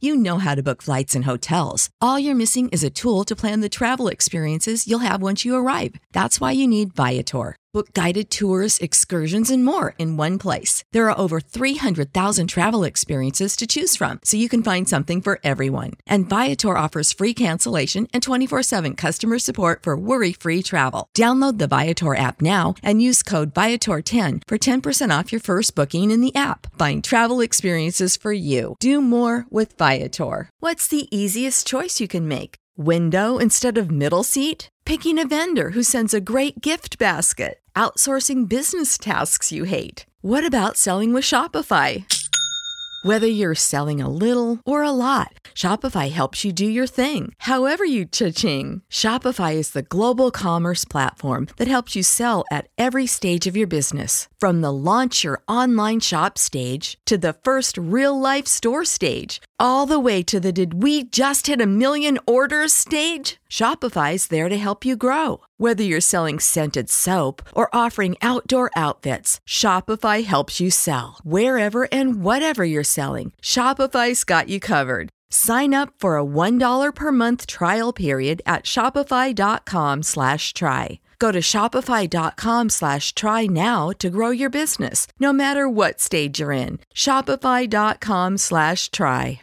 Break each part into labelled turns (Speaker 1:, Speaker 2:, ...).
Speaker 1: You know how to book flights and hotels. All you're missing is a tool to plan the travel experiences you'll have once you arrive. That's why you need Viator. Book guided tours, excursions, and more in one place. There are over 300,000 travel experiences to choose from, so you can find something for everyone. And Viator offers free cancellation and 24/7 customer support for worry-free travel. Download the Viator app now and use code Viator10 for 10% off your first booking in the app. Find travel experiences for you. Do more with Viator. What's the easiest choice you can make? Window instead of middle seat? Picking a vendor who sends a great gift basket? Outsourcing business tasks you hate? What about selling with Shopify? Whether you're selling a little or a lot, Shopify helps you do your thing, however you cha-ching. Shopify is the global commerce platform that helps you sell at every stage of your business. From the launch your online shop stage to the first real-life store stage, all the way to the did we just hit a million orders stage? Shopify's there to help you grow. Whether you're selling scented soap or offering outdoor outfits, Shopify helps you sell. Wherever and whatever you're selling, Shopify's got you covered. Sign up for a $1 per month trial period at shopify.com/try. Go to shopify.com/try now to grow your business, no matter what stage you're in. Shopify.com/try.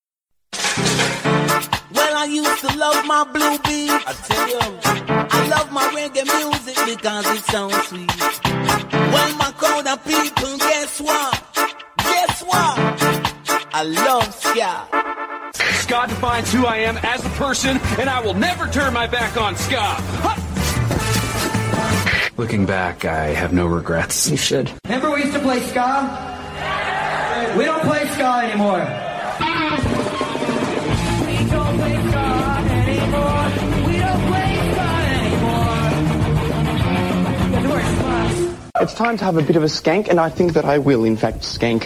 Speaker 2: Well, I used to love my blue beat. I tell you, I love my reggae music because it sounds sweet. Well, my crowd of people, guess what? Guess what? I love ska.
Speaker 3: Ska defines who I am as a person, and I will never turn my back on ska.
Speaker 4: Looking back, I have no regrets.
Speaker 5: You should.
Speaker 6: Remember we used to play ska? We don't play ska anymore. We don't play ska anymore. We don't play ska anymore.
Speaker 5: It's time to have a bit of a skank, and I think that I will, in fact, skank.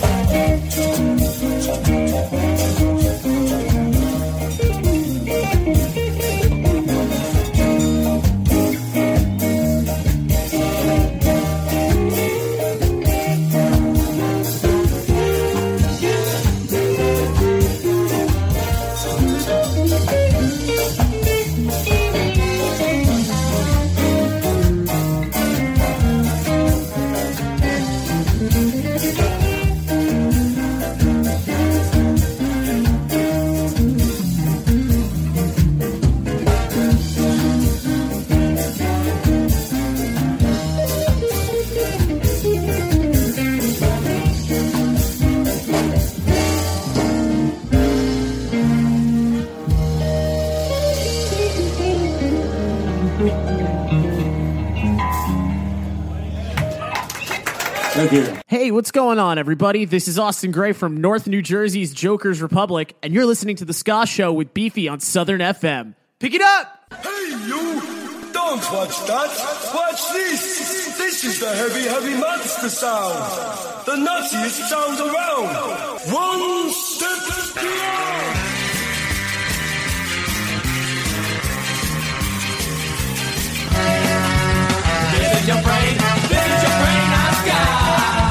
Speaker 7: Thank you.
Speaker 8: Hey, what's going on, everybody? This is Austin Gray from North New Jersey's Joker's Republic, and you're listening to The Ska Show with Beefy on Southern FM. Pick it up!
Speaker 9: Hey, you! Don't watch that! Watch this! This is the heavy, heavy monster sound! The nuttiest sound around! One step beyond!
Speaker 2: This is your brain, I've got.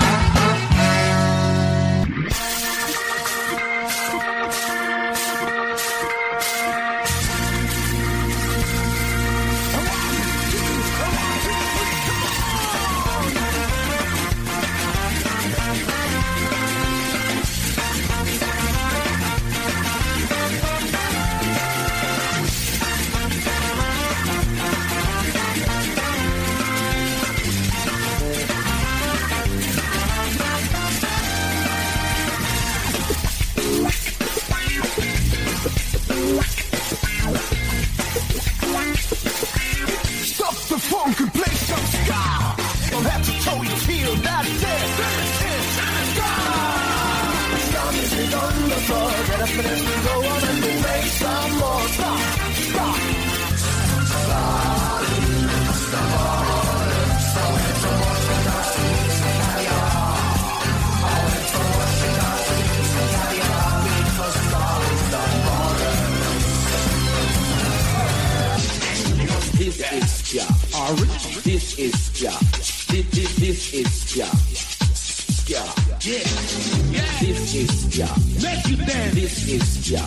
Speaker 10: This is ska. This is ska. Ska. Yeah. This is ska. Let you dance. This is ska.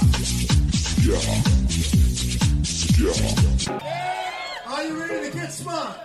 Speaker 10: Ska.
Speaker 9: Are you ready to get smart?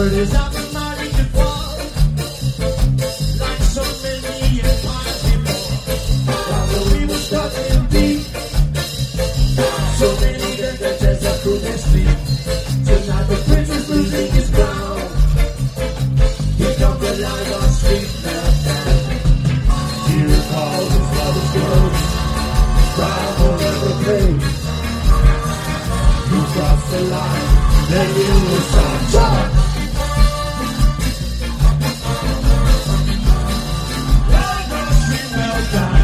Speaker 7: word is out the mighty can fall. Like so many empires before. While the we were stuck in deep. So many that the desert couldn't sleep. Tonight the prince is losing his crown. He come the light on street meltdown. He recalls his mother's words. Crime will never pay. You cross the line, then you will start trying. Light on street meltdown.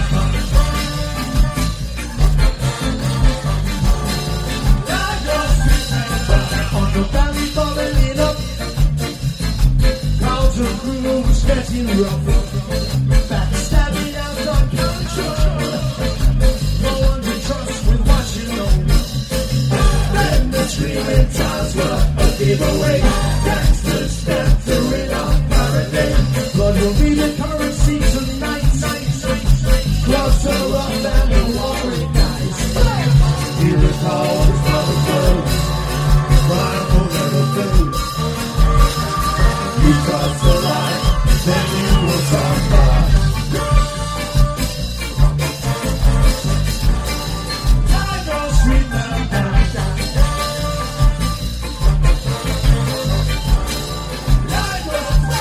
Speaker 7: On the valley falling up, crowds of crews getting rough, backstabbing out of control. No one to trust with what you know. Then the screaming times were a giveaway. Gangsters step through it on paradise. Blood will be the currency tonight. Closer up than the warring dice. He recalls his mother's words. Crime will never fade. You cross the line, then you will talk back. Light on street meltdown. Light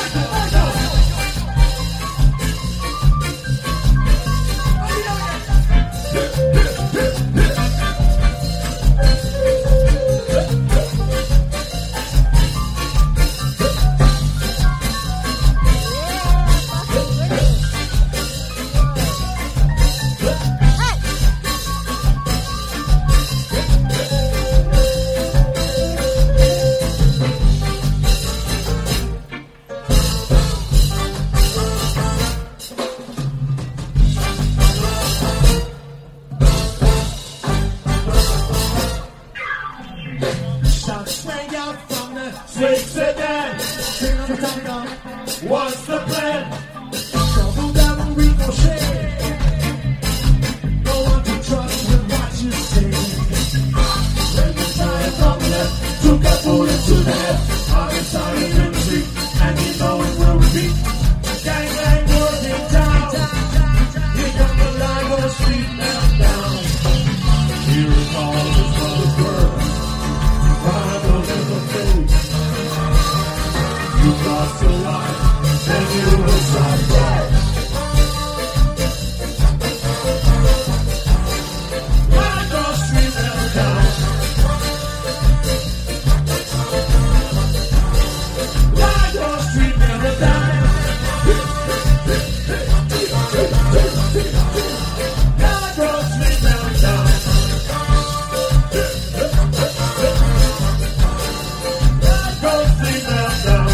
Speaker 7: What's the plan? Double down ricochet. No one to trust with what you say. When the time from left, took a bullet to the head. I'm inside in the street, and you know it will repeat. Gang, gang, working down. Here comes the line on the street meltdown. He recalls his mother's words. Crime will never fade. You cross the line. And you will start right. Light on street meltdown. Light on street meltdown. Light on street meltdown. Light on street meltdown.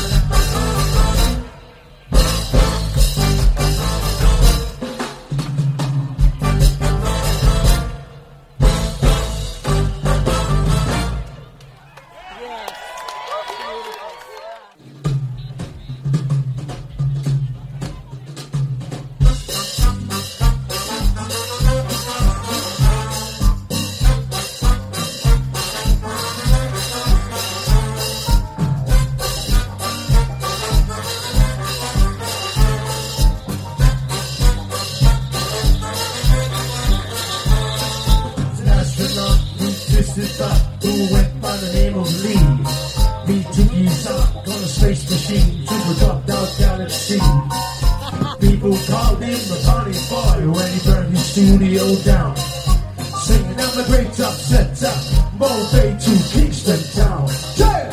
Speaker 7: Who went by the name of Lee. He took his up on a space machine to the dropped out galaxy. People called him the party boy when he burned his studio down. Singing out the great top setter, Bombay to Kingston town. Yeah!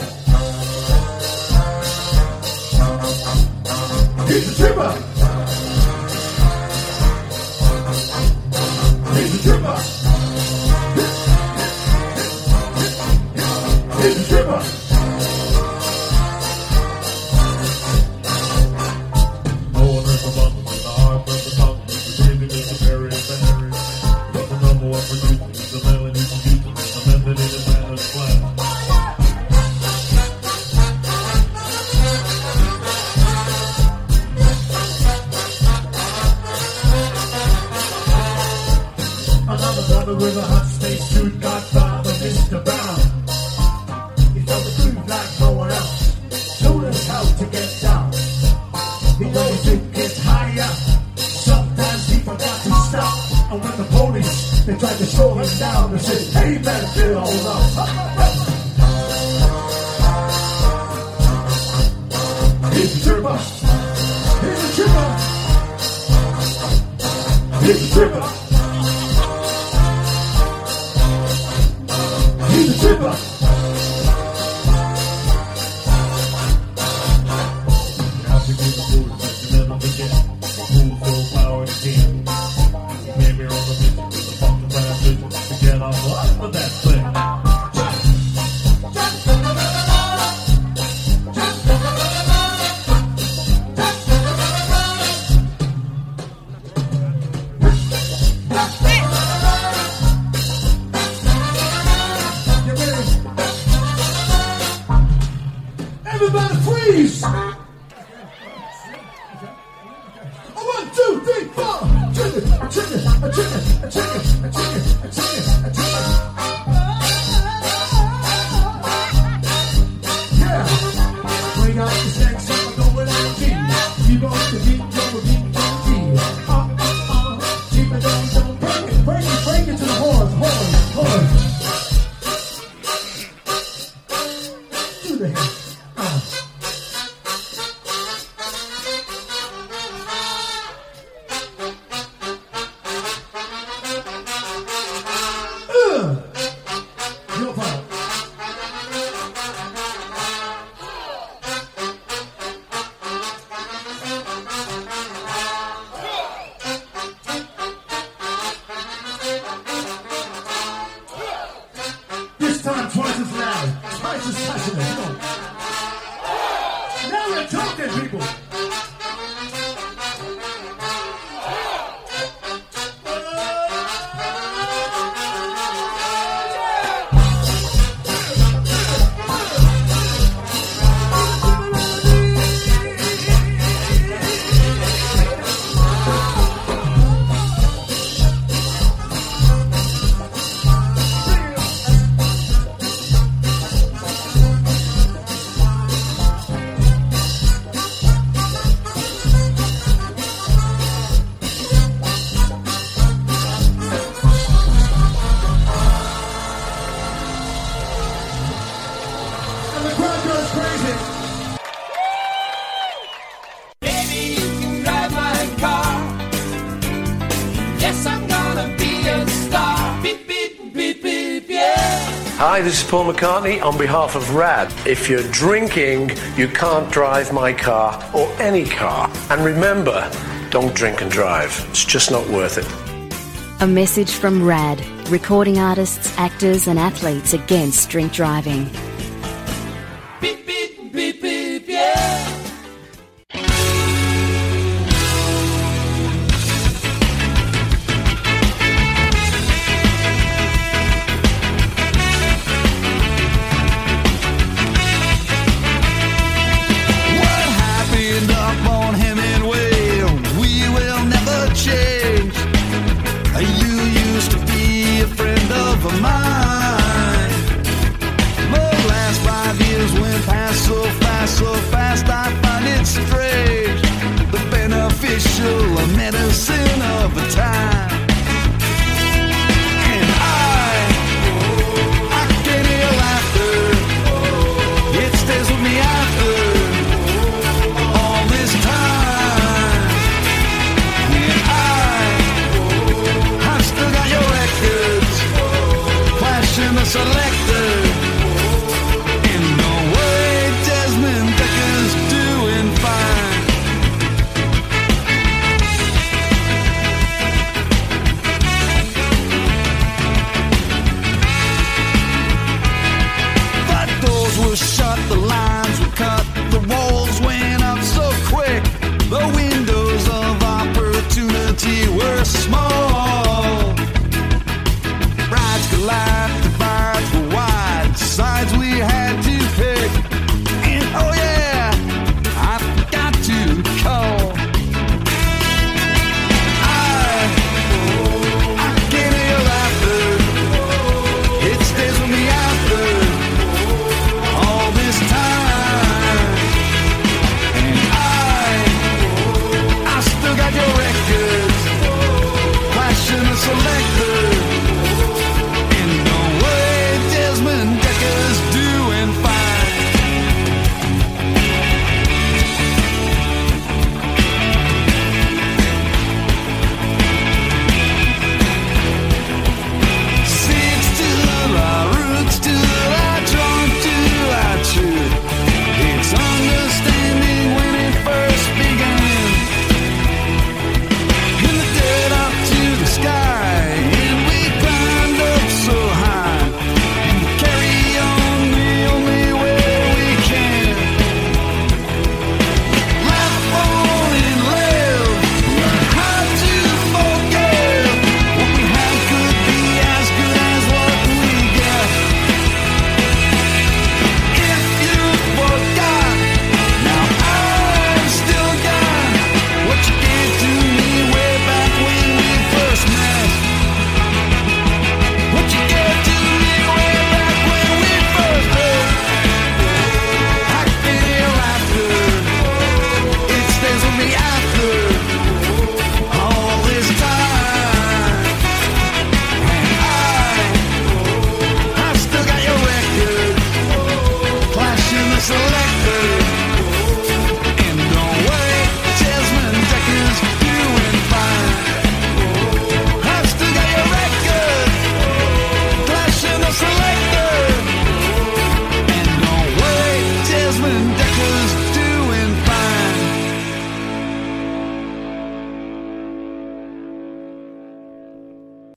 Speaker 7: He's a tripper! He's a tripper! He's a tripper. No one ever bummed with the heart of the tongue. The baby is a very, very man. But the number one producer is the melody computer. The method in the manner's plan. Another brother with a hot space suit, Godfather, Mr. Brown. Like no one else. down and say, hey man, get on up. He's a tripper. He's a tripper. He's a tripper. He's a tripper. Now to get the food, but you never forget. Who's so power and king? Came here on the mission with a funky transition to get off of that thing. Everybody freeze! 1, 2, 3, 4. Chicken, a chicken, a chicken, a chicken, a chicken, a chicken, a chicken. Yeah. Bring out the snacks, I'm going without G. Keep on the beat, go with beat, go with G. Keep it down, don't break it to the horns, horns. Do that. Your part. This time twice as loud, twice as passionate. Come on. Now we're talking, people. And the crowd goes crazy.
Speaker 2: Baby, you can drive my car. Yes, I'm gonna be a star. Beep, beep, beep, beep, yeah.
Speaker 11: Hi, this is Paul McCartney on behalf of RAD. If you're drinking, you can't drive my car or any car. And remember, don't drink and drive. It's just not worth it.
Speaker 12: A message from RAD, recording artists, actors and athletes against drink driving.
Speaker 2: Beep, beep, beep, beep, yeah.
Speaker 13: What happened up on Hemingway? We will never change. You used to be a friend of mine. The last 5 years went past so fast, I find it strange. The beneficial medicine of the time. And I can hear laughter. It stays with me after all this time. And I've still got your records, flashing the selector. In no way, Desmond Decker's doing fine. The doors were shut, the lines were cut, the walls went up so quick. The windows of opportunity were small. Rides collapsed, divides were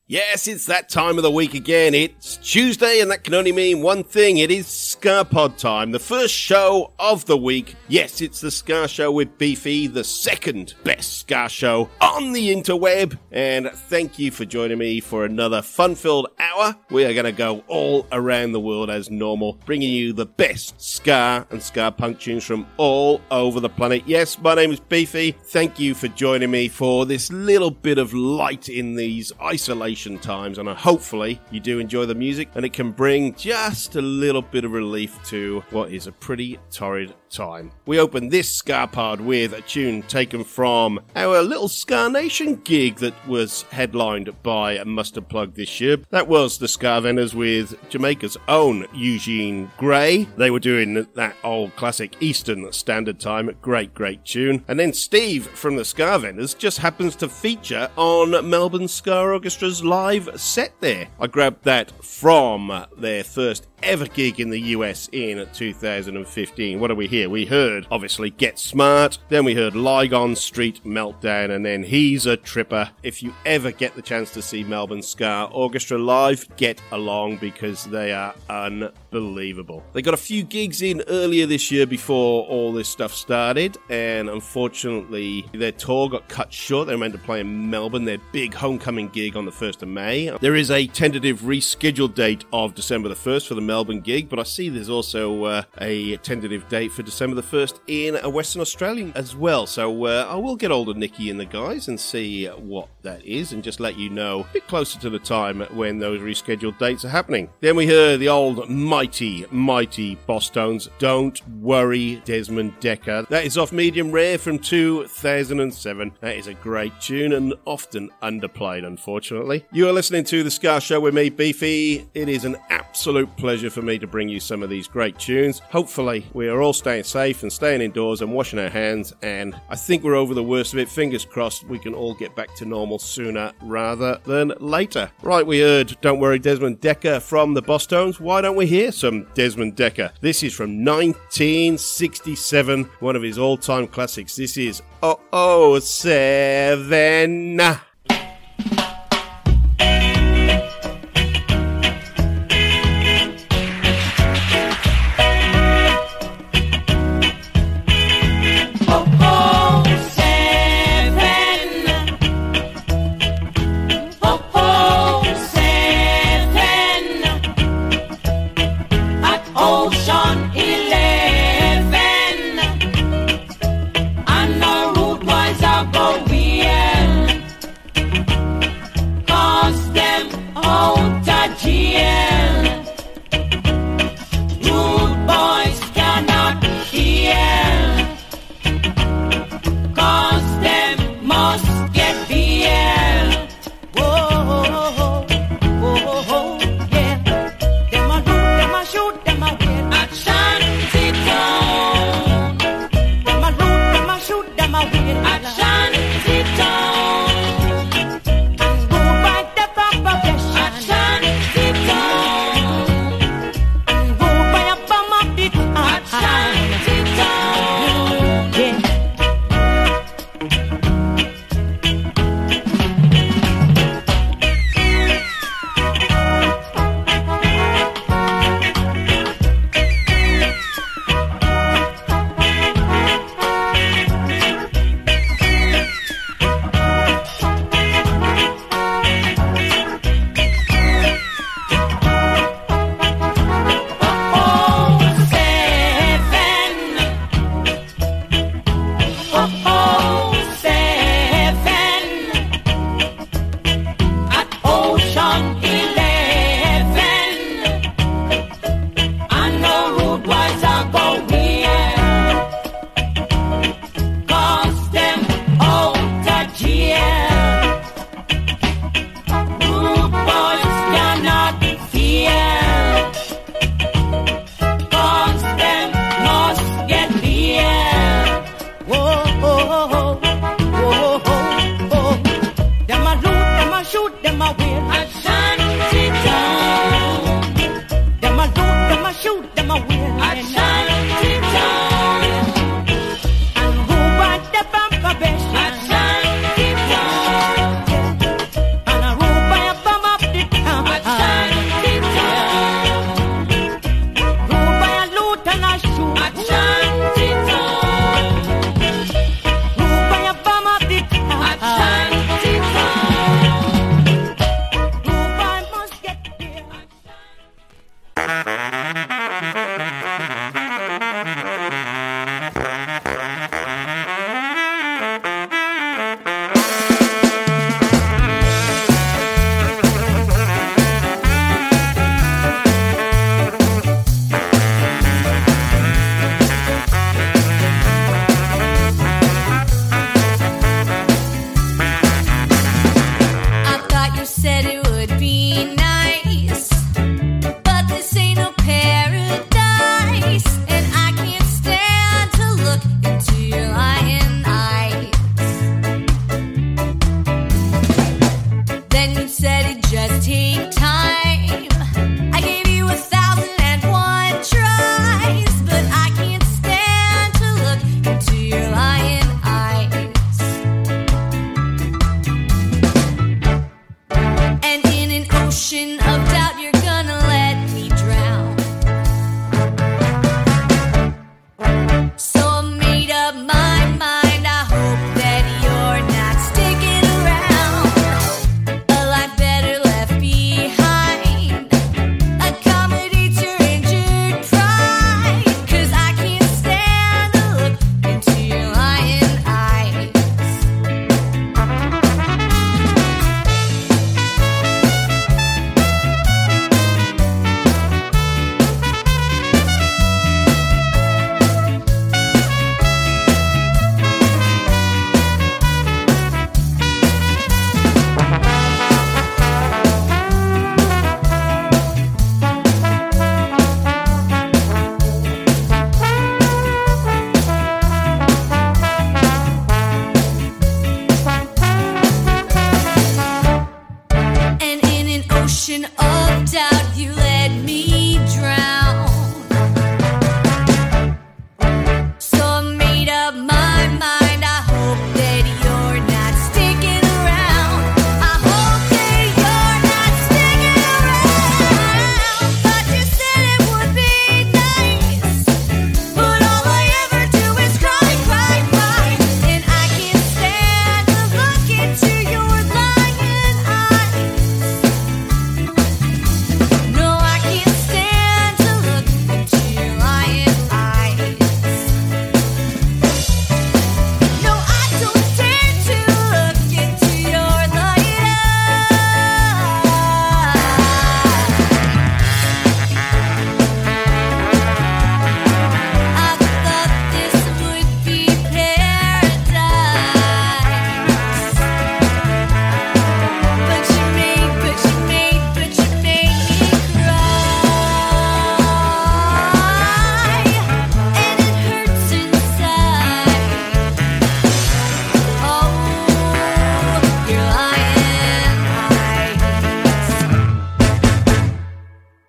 Speaker 14: Yes, it's that time of the week again. It's Tuesday, and that can only mean one thing. It is Ska Pod time, the first show of the week. Yes, it's the Ska Show with Beefy, the second best Ska show on the interweb. And thank you for joining me for another fun-filled hour. We are going to go all around the world as normal, bringing you the best Ska and Ska punk tunes from all over the planet. Yes, my name is Beefy. Thank you for joining me for this little bit of light in these isolation times, and hopefully you do enjoy the music and it can bring just a little bit of relief to what is a pretty torrid time. We opened this Ska Pod with a tune taken from our little Ska Nation gig that was headlined by Mustard Plug this year. That was the Ska Vendors with Jamaica's own Eugene Gray. They were doing that old classic Eastern Standard Time. Great tune. And then Steve from the Ska Vendors just happens to feature on Melbourne Ska Orchestra's live set there. I grabbed that from their first ever gig in the US in 2015. What do we hear? We heard, obviously, Get Smart, then we heard Lygon Street Meltdown, and then He's a Tripper. If you ever get the chance to see Melbourne Ska Orchestra live, get along because they are unbelievable. They got a few gigs in earlier this year before all this stuff started, and unfortunately their tour got cut short. They were meant to play in Melbourne, their big homecoming gig on the 1st of May. There is a tentative rescheduled date of December the 1st for the Melbourne gig, but I see there's also a tentative date for December the 1st in Western Australia as well. So I will get hold of Nikki and the guys and see what that is and just let you know a bit closer to the time when those rescheduled dates are happening. Then we heard the old mighty Bosstones, Don't Worry Desmond Decker. That is off Medium Rare from 2007. That is a great tune and often underplayed, unfortunately. You are listening to The Ska Show with me, Beefy. It is an absolute pleasure for me to bring you some of these great tunes. Hopefully we are all staying safe and staying indoors and washing our hands, and I think we're over the worst of it. Fingers crossed we can all get back to normal sooner rather than later. Right, we heard Don't Worry Desmond Decker from the Bosstones. Why don't we hear some Desmond Decker? This is from 1967, one of his all-time classics. This is 007.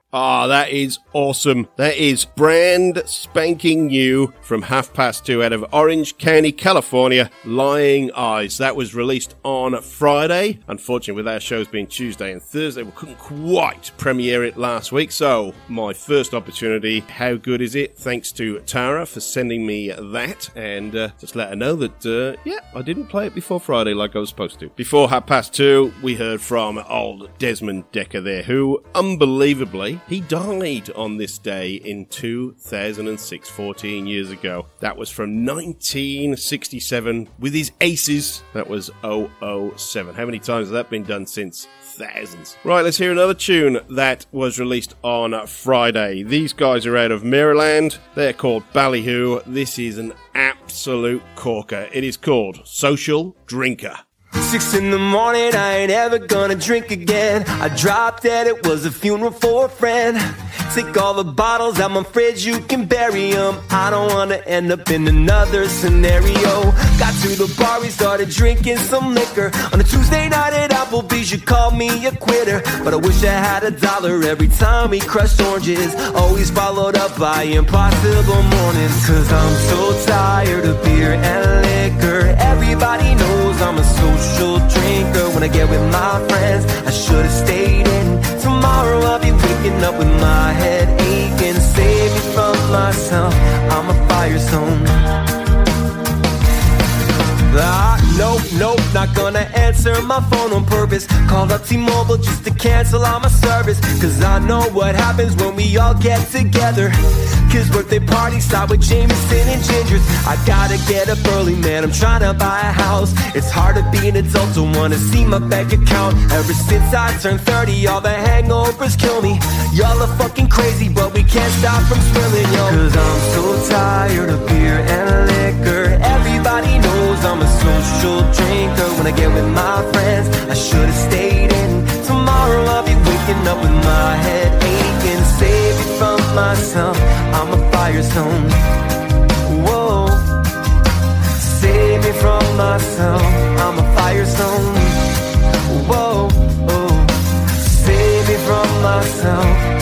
Speaker 14: Ah, that is awesome. That is brand spanking new from 2:30 out of Orange County, California, Lying Eyes. That was released on Friday. Unfortunately, with our shows being Tuesday and Thursday, we couldn't quite premiere it last week. So, my first opportunity, how good is it? Thanks to Tara for sending me that. And just let her know that, I didn't play it before Friday like I was supposed to. Before 2:30, we heard from old Desmond Dekker there, who, unbelievably, he died on this day in 2006, 14 years ago. That was from 1967 with his Aces. That was 007. How many times has that been done since? Thousands. Right, let's hear another tune that was released on Friday. These guys are out of Maryland. They're called Ballyhoo. This is an absolute corker. It is called Social Drinker.
Speaker 15: 6 in the morning, I ain't ever gonna drink again. I dropped dead, it was a funeral for a friend. Take all the bottles out my fridge, you can bury them. I don't wanna end up in another scenario. Got to the bar, we started drinking some liquor. On a Tuesday night at Applebee's, you called me a quitter. But I wish I had $1 every time we crushed oranges. Always followed up by impossible mornings. Cause I'm so tired of beer and liquor. Everybody knows I'm a social drinker. When I get with my friends, I should've stayed in. Tomorrow I'll be waking up with my head aching. Save me from myself, I'm a fire zone. Nope, not gonna answer my phone on purpose. Called up T-Mobile just to cancel all my service. Cause I know what happens when we all get together. Cause birthday parties start with Jameson and gingers. I gotta get up early, man, I'm trying to buy a house. It's hard to be an adult, don't wanna see my bank account. Ever since I turned 30, all the hangovers kill me. Y'all are fucking crazy, but we can't stop from spilling, yo. Cause I'm so tired of beer and liquor. Everybody knows I'm a social drinker. When I get with my friends, I should've stayed in. Tomorrow I'll be waking up with my head aching. Save me from myself, I'm a fire zone. Whoa. Save me from myself, I'm a fire zone. Whoa. Oh. Save me from myself.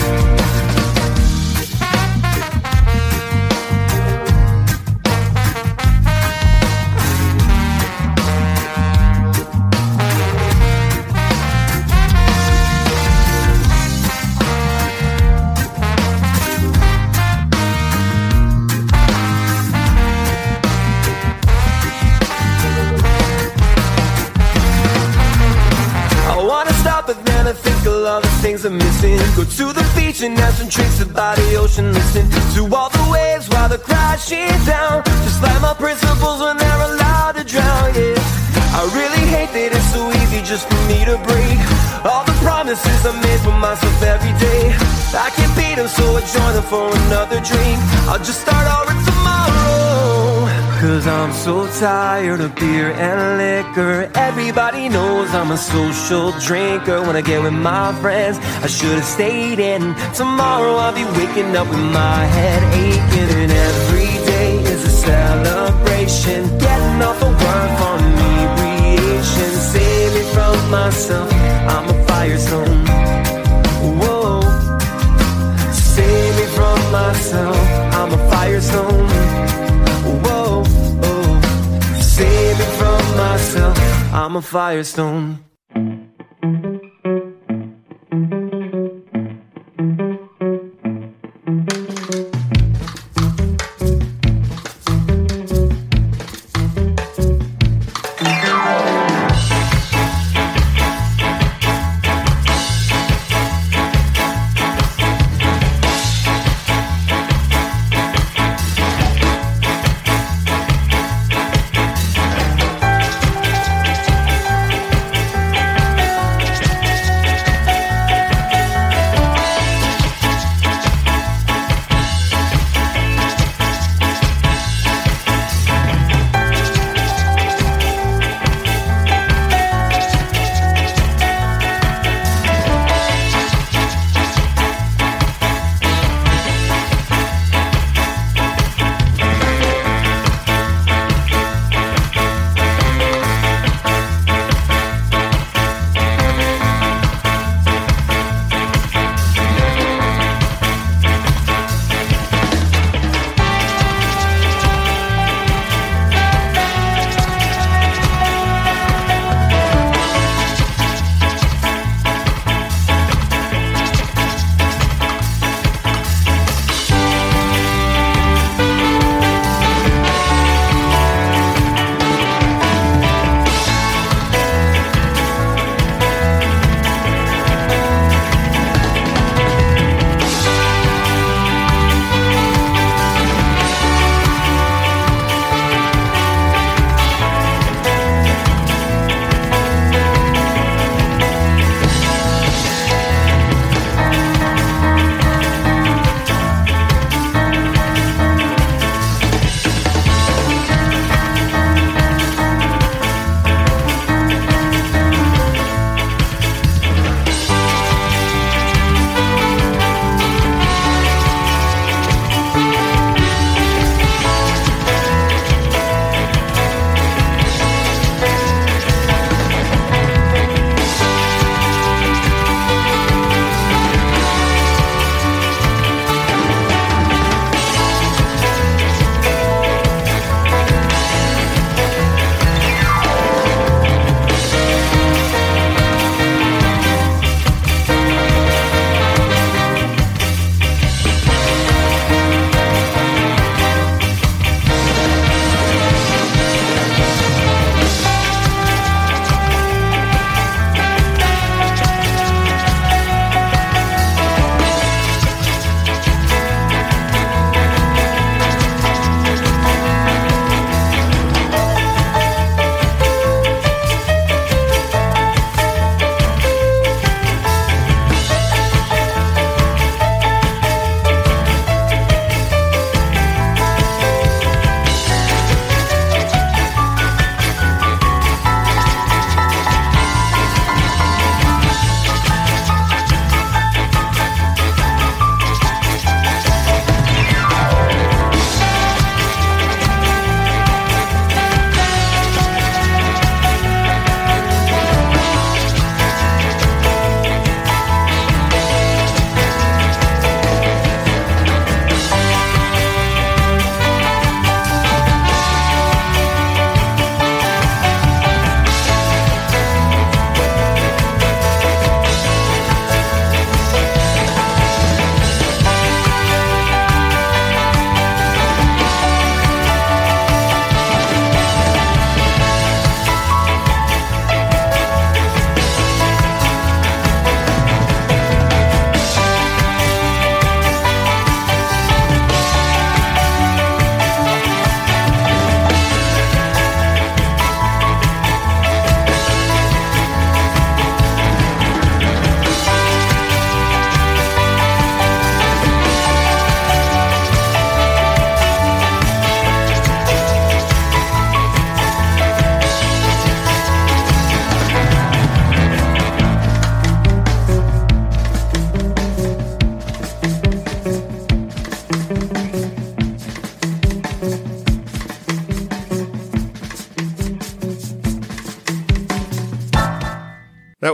Speaker 15: All the things I'm missing. Go to the beach and have some drinks by the ocean. Listen to all the waves while they're crashing down. Just like my principles when they're allowed to drown, yeah. I really hate that it's so easy just for me to break all the promises I made for myself every day. I can't beat them, so I join them for another drink. I'll just start over tomorrow. Cause I'm so tired of beer and liquor. Everybody knows I'm a social drinker. When I get with my friends, I should've stayed in. Tomorrow I'll be waking up with my head aching. And every day is a celebration. Getting off of work for inebriation. Save me from myself, I'm a fire zone. Whoa. Save me from myself, I'm a fire zone. Whoa, oh. Save me from myself, I'm a firestone.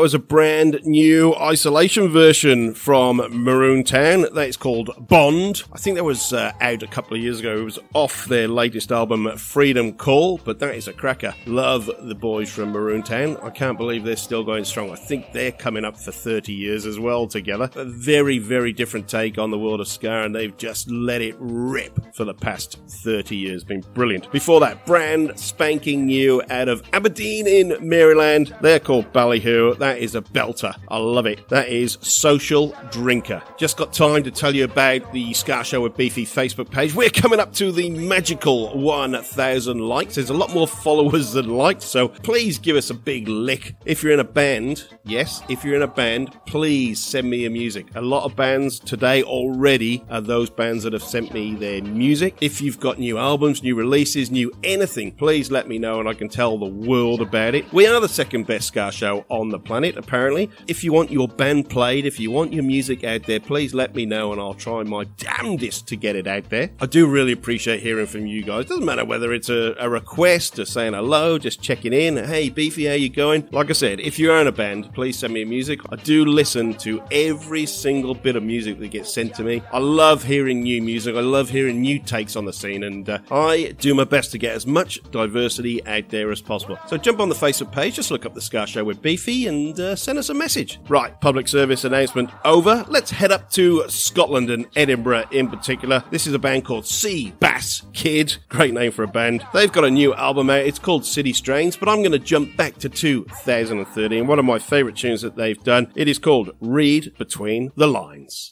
Speaker 14: was a brand new isolation version from Maroon Town. That's called Bond. I think that was out a couple of years ago. It was off their latest album, Freedom Call, but that is a cracker. Love the boys from Maroon Town. I can't believe they're still going strong. I think they're coming up for 30 years as well together. A very, very different take on the world of ska, and they've just let it rip for the past 30 years. Been brilliant. Before that, brand spanking new out of Aberdeen in Maryland. They're called Ballyhoo. That is a belter. I love it. That is Social Drinker. Just got time to tell you about the Ska Show with Beefy Facebook page. We're coming up to the magical 1,000 likes. There's a lot more followers than likes, so please give us a big lick. If you're in a band, yes, if you're in a band, please send me your music. A lot of bands today already are those bands that have sent me their music. If you've got new albums, new releases, new anything, please let me know and I can tell the world about it. We are the second best ska show on the planet, apparently. If you want your band played, if you want your music out there, please let me know and I'll try my damnedest to get it out there. I do really appreciate hearing from you guys. Doesn't matter whether it's a request or saying hello, just checking in. Hey, Beefy, how you going? Like I said, if you're in a band, please send me music. I do listen to every single bit of music that gets sent to me. I love hearing new music. I love hearing new takes on the scene, and I do my best to get as much diversity out there as possible. So jump on the Facebook page, just look up the Ska Show with Beefy and send us a message. Right, public service announcement over. Let's head up to Scotland and Edinburgh in particular. This is a band called Sea Bass Kid. Great name for a band. They've got a new album out. It's called City Strains, but I'm going to jump back to 2013. One of my favourite tunes that they've done. It is called Read Between the Lines.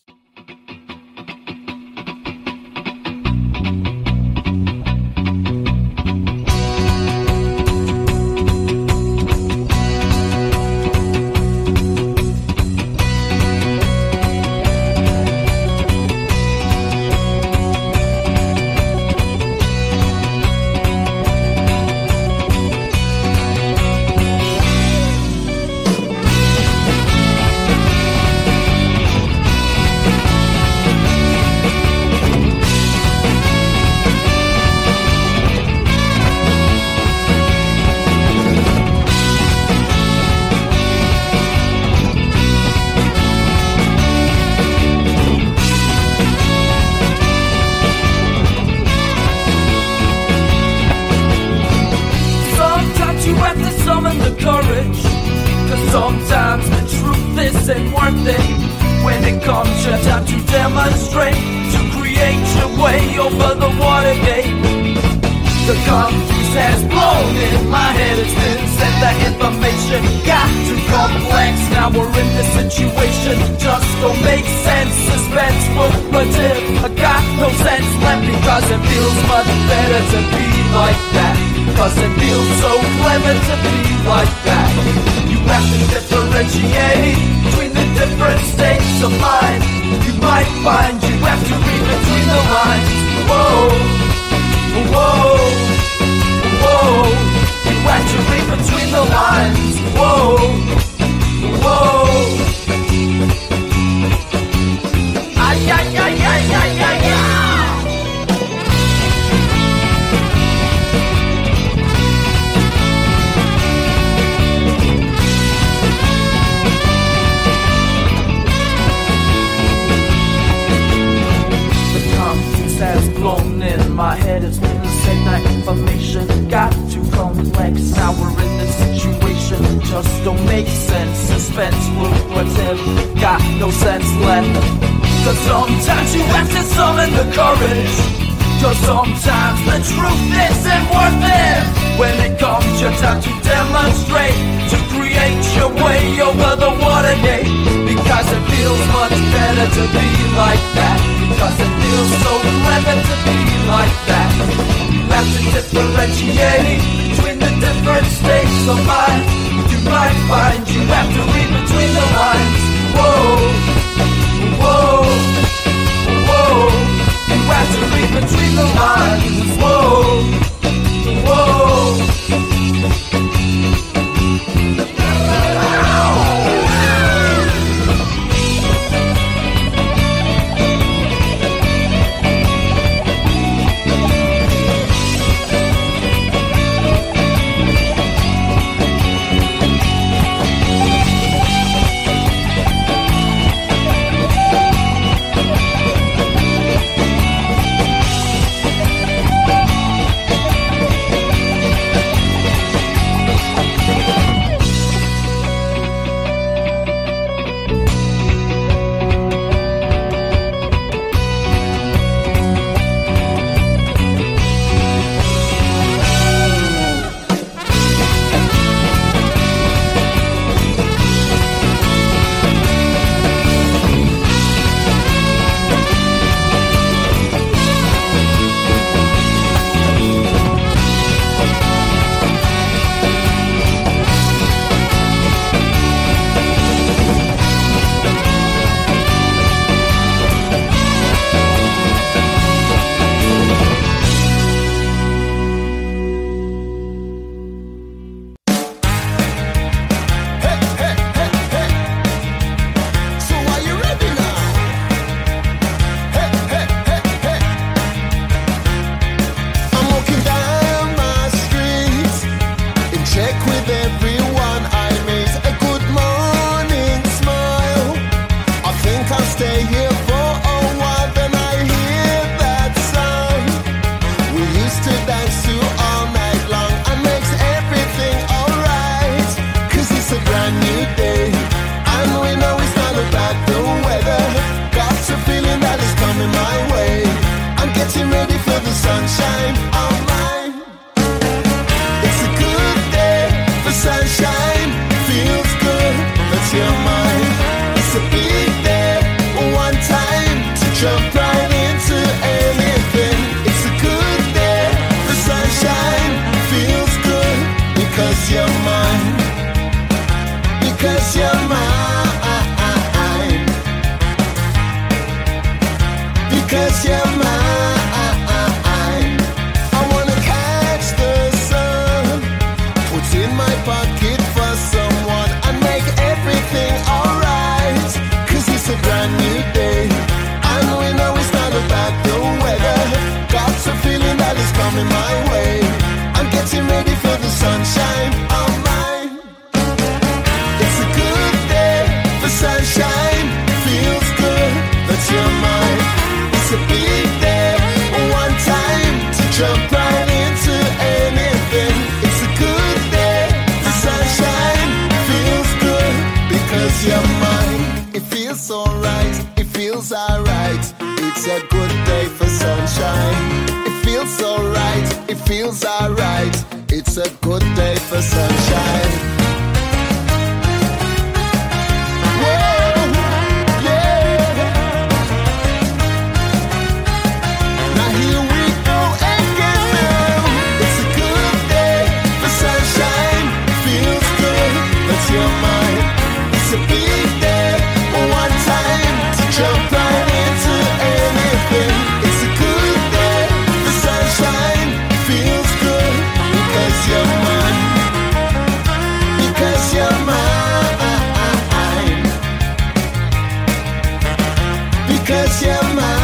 Speaker 16: jump right into anything. It's a good day, the sunshine feels good because you're mine. Because you're mine. Because you're mine. I wanna catch the sun, what's in my pocket for someone, and make everything alright. Cause it's a brand new day, and we know it's not about the weather. Got a feeling that it's coming my way. I'm getting ready for the sunshine of mine. It's a good day, the sunshine feels good that you're mine. It's a big day, one time to jump right into anything. It's a good day, the sunshine feels good because you're mine. It feels alright, it feels alright. It's a good day for sunshine. It feels alright, it feels alright. It's a good day for sunshine. You're mine. It's a big day, one time to jump right into anything. It's a good day, the sunshine feels good because you're mine. Because you're mine. Because you're mine.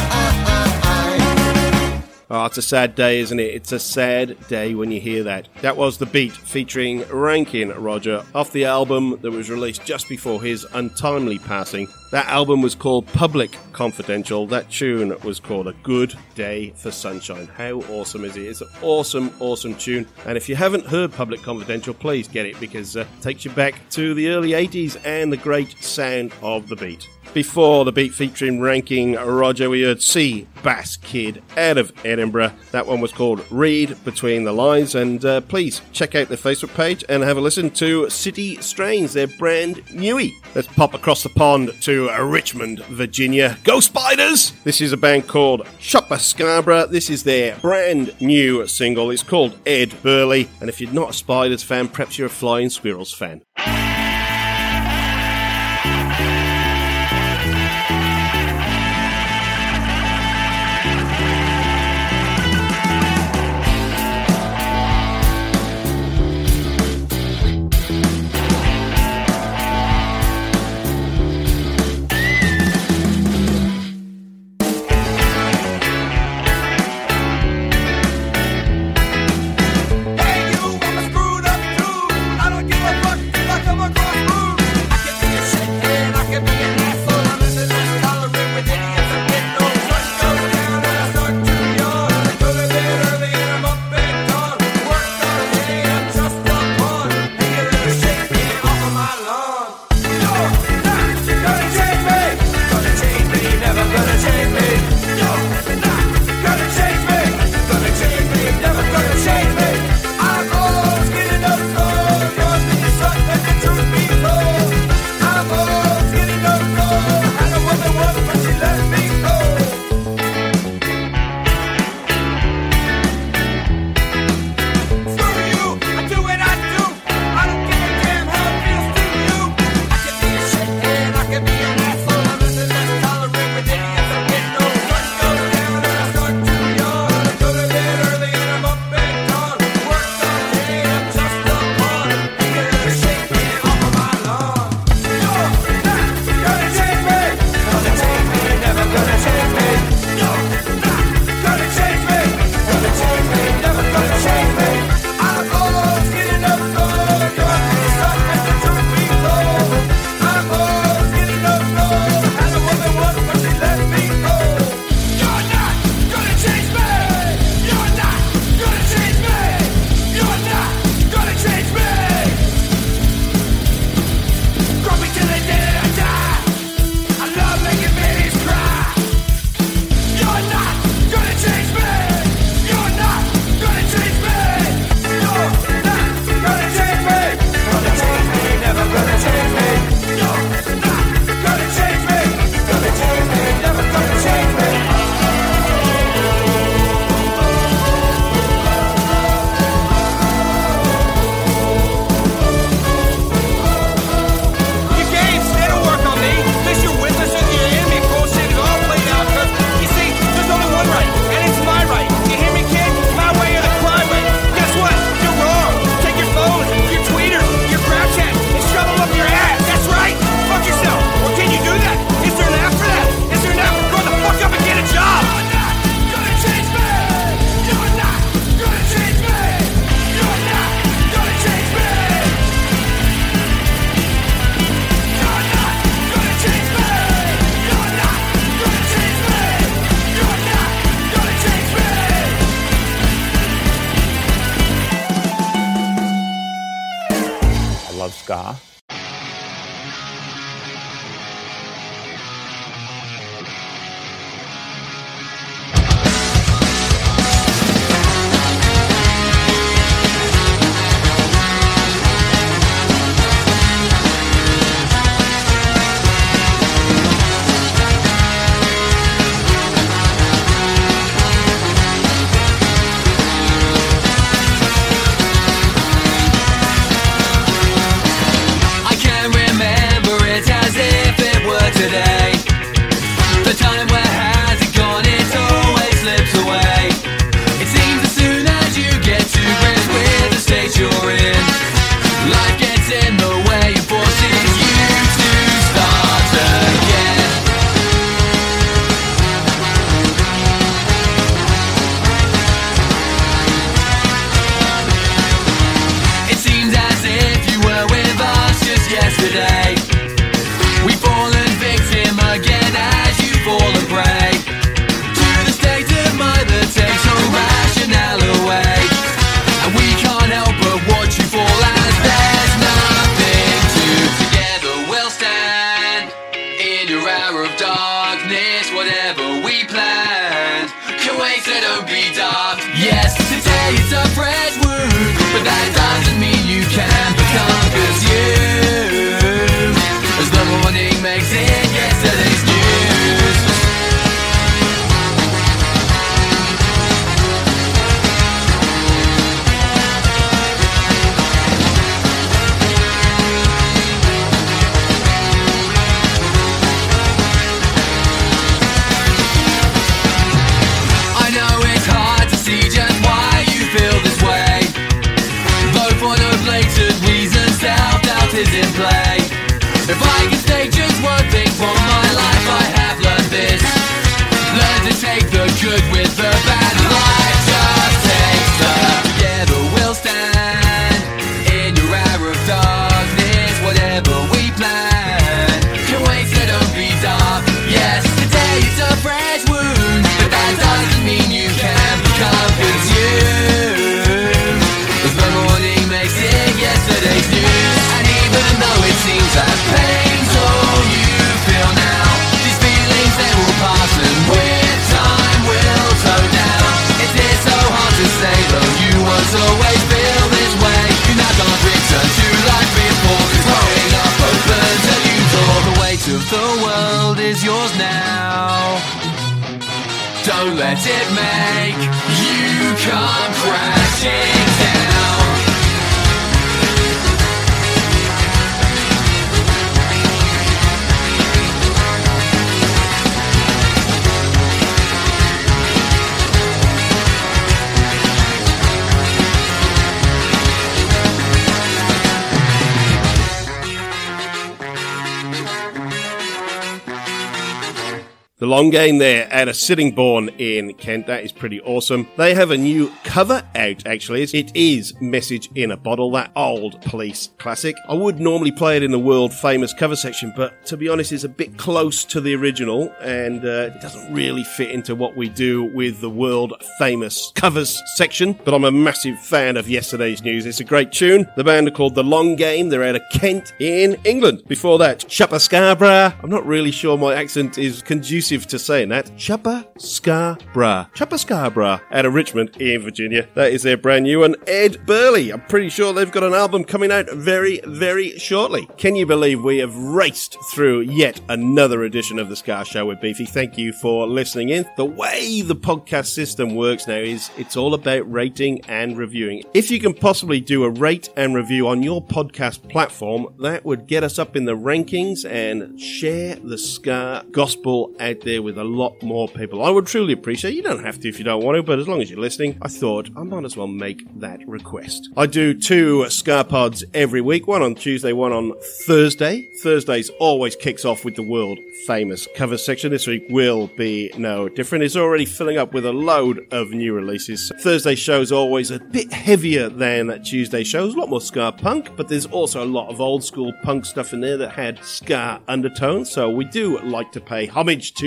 Speaker 14: Oh, it's a sad day, isn't it? It's a sad day when you hear that. That was The Beat featuring Rankin Roger off the album that was released just before his untimely passing. That album was called Public Confidential. That tune was called A Good Day for Sunshine. How awesome is it? It's an awesome, awesome tune. And if you haven't heard Public Confidential, please get it because it takes you back to the early 80s and the great sound of The Beat. Before The Beat featuring Ranking Roger, we heard Sea Bass Kid out of Edinburgh. That one was called Read Between the Lines. And please check out their Facebook page and have a listen to City Strains, their brand newie. Let's pop across the pond to Richmond, Virginia. Go Spiders! This is a band called Shopper Scarborough. This is their brand new single. It's called Ed Burley. And if you're not a Spiders fan, perhaps you're a Flying Squirrels fan.
Speaker 7: I don't give a fuck if I come across
Speaker 17: ska.
Speaker 18: Don't let it make you come crashing down.
Speaker 14: The Long Game there at a Sittingbourne in Kent. That is pretty awesome. They have a new cover out, actually. It is Message in a Bottle, that old Police classic. I would normally play it in the world famous cover section, but to be honest, it's a bit close to the original, and it doesn't really fit into what we do with the world famous covers section. But I'm a massive fan of Yesterday's News. It's a great tune. The band are called The Long Game. They're out of Kent in England. Before that, Shuppa Scarborough. I'm not really sure my accent is conducive to saying that. Shuppa Scarborough out of Richmond in Virginia. That is their brand new one. Ed Burley. I'm pretty sure they've got an album coming out very, very shortly. Can you believe we have raced through yet another edition of The Ska Show with Beefy? Thank you for listening in. The way the podcast system works now is it's all about rating and reviewing. If you can possibly do a rate and review on your podcast platform, that would get us up in the rankings and share the ska gospel out there with a lot more people. I would truly appreciate. You don't have to if you don't want to, but as long as you're listening, I thought I might as well make that request. I do 2 Ska Pods every week, one on Tuesday, one on Thursday. Thursdays always kicks off with the world famous cover section. This week will be no different. It's already filling up with a load of new releases. Thursday show's always a bit heavier than Tuesday shows, a lot more ska punk, but there's also a lot of old school punk stuff in there that had ska undertones, so we do like to pay homage to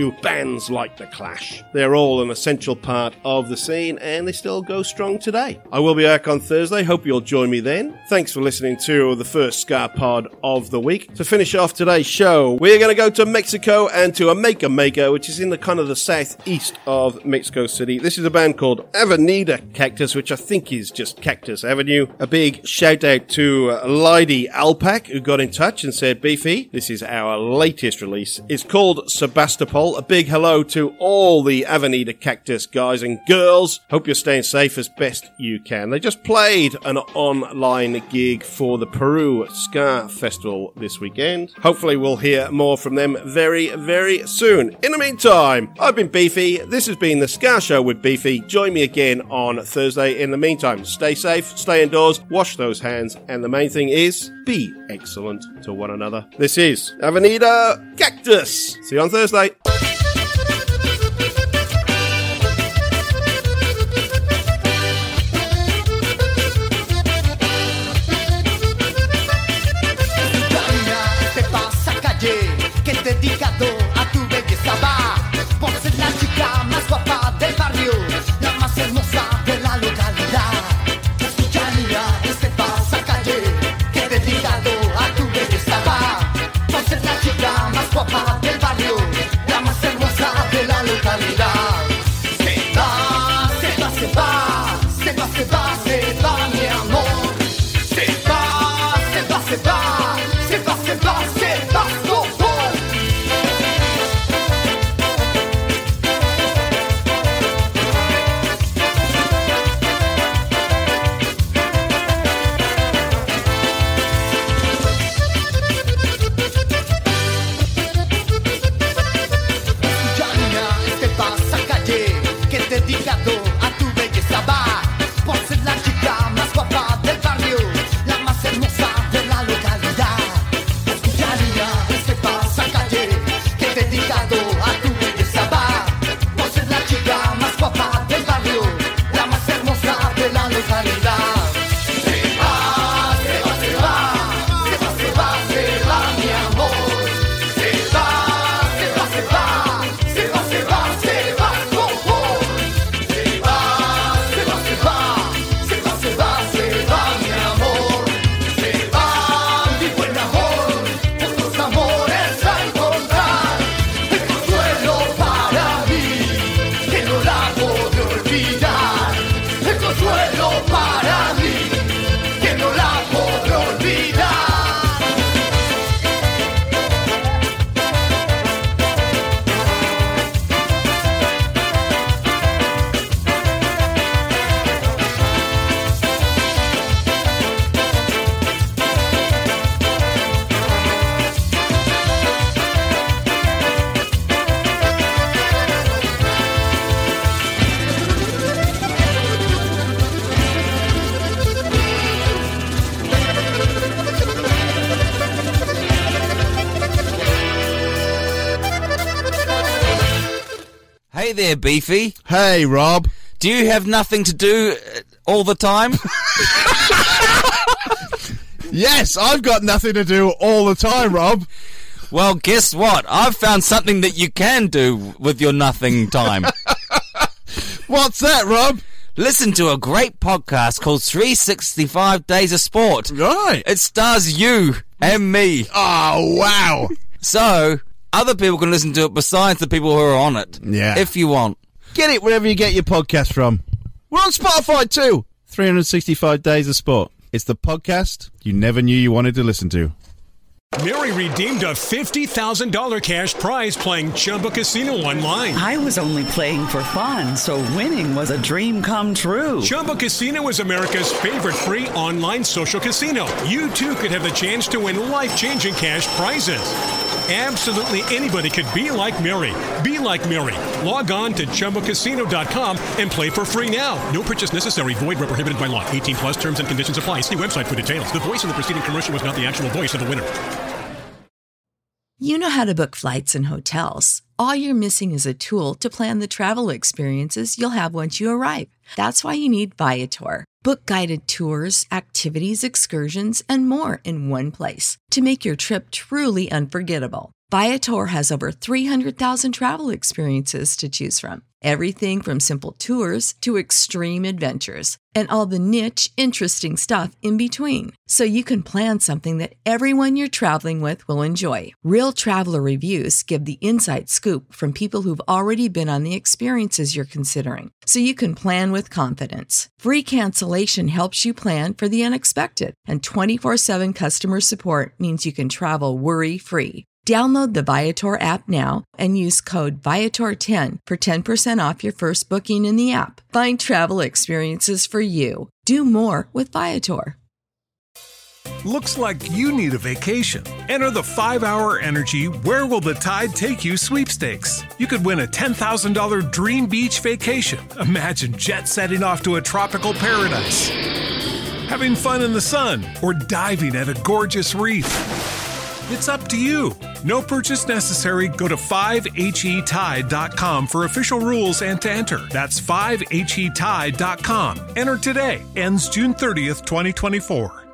Speaker 14: to bands like The Clash. They're all an essential part of the scene, and they still go strong today. I will be back on Thursday. Hope you'll join me then. Thanks for listening to the first Ska Pod of the week. To finish off today's show, we're going to go to Mexico and to Jamaica, which is in the kind of the southeast of Mexico City. This is a band called Avenida Cactus, which I think is just Cactus Avenue. A big shout out to Lydie Alpac, who got in touch and said, Beefy, this is our latest release. It's called Sebastopol. A big hello to all the Avenida Cactus guys and girls. Hope you're staying safe as best you can. They just played an online gig for the Peru Ska Festival this weekend. Hopefully we'll hear more from them very, very soon. In the meantime, I've been Beefy. This has been the Ska Show with Beefy. Join me again on Thursday. In the meantime, stay safe, stay indoors, wash those hands, and the main thing is be excellent to one another. This is Avenida Cactus. See you on Thursday.
Speaker 7: Dedicado a tu belleza va por ser la chica más guapa del barrio, la más hermosa de la localidad. Escucharía este pasacalle que dedicado a tu belleza va por ser la chica más guapa del barrio, la más hermosa de la localidad. Se va, se va, se va, se va, se va, se va mi amor. Se va, se va, se va, se va, se va, se va. Dedicado a tu belleza va por ser la chica más guapa del barrio, la más hermosa de la localidad. Escucharía este pasacalle que dedicado a tu belleza va por ser la chica más guapa del barrio, la más hermosa de la localidad. Se va, se va, se va, se va, se va, se va mi amor. Se va, se va, se va, se va, se va, se va.
Speaker 17: Hey there, Beefy.
Speaker 19: Hey, Rob.
Speaker 17: Do you have nothing to do all the time?
Speaker 19: Yes, I've got nothing to do all the time, Rob.
Speaker 17: Well, guess what? I've found something that you can do with your nothing time.
Speaker 19: What's that, Rob?
Speaker 17: Listen to a great podcast called 365 Days of Sport.
Speaker 19: Right.
Speaker 17: It stars you and me.
Speaker 19: Oh, wow.
Speaker 17: So, other people can listen to it besides the people who are on it.
Speaker 19: Yeah.
Speaker 17: If you want.
Speaker 19: Get it wherever you get your podcast from. We're on Spotify too. 365 Days of Sport. It's the podcast you never knew you wanted to listen to.
Speaker 20: Mary redeemed a $50,000 cash prize playing Chumba Casino online.
Speaker 21: I was only playing for fun, so winning was a dream come true.
Speaker 20: Chumba Casino is America's favorite free online social casino. You too could have the chance to win life-changing cash prizes. Absolutely anybody could be like Mary. Be like Mary. Log on to ChumbaCasino.com and play for free now. No purchase necessary. Void where prohibited by law. 18 plus terms and conditions apply. See website for details. The voice in the preceding commercial was not the actual voice of the winner.
Speaker 1: You know how to book flights and hotels. All you're missing is a tool to plan the travel experiences you'll have once you arrive. That's why you need Viator. Book guided tours, activities, excursions, and more in one place to make your trip truly unforgettable. Viator has over 300,000 travel experiences to choose from. Everything from simple tours to extreme adventures and all the niche, interesting stuff in between. So you can plan something that everyone you're traveling with will enjoy. Real traveler reviews give the inside scoop from people who've already been on the experiences you're considering. So you can plan with confidence. Free cancellation helps you plan for the unexpected. And 24/7 customer support means you can travel worry-free. Download the Viator app now and use code Viator10 for 10% off your first booking in the app. Find travel experiences for you. Do more with Viator.
Speaker 3: Looks like you need a vacation. Enter the 5-Hour Energy Where Will the Tide Take You sweepstakes. You could win a $10,000 dream beach vacation. Imagine jet setting off to a tropical paradise, having fun in the sun, or diving at a gorgeous reef. It's up to you. No purchase necessary. Go to 5HETide.com for official rules and to enter. That's 5HETide.com. Enter today. Ends June 30th, 2024.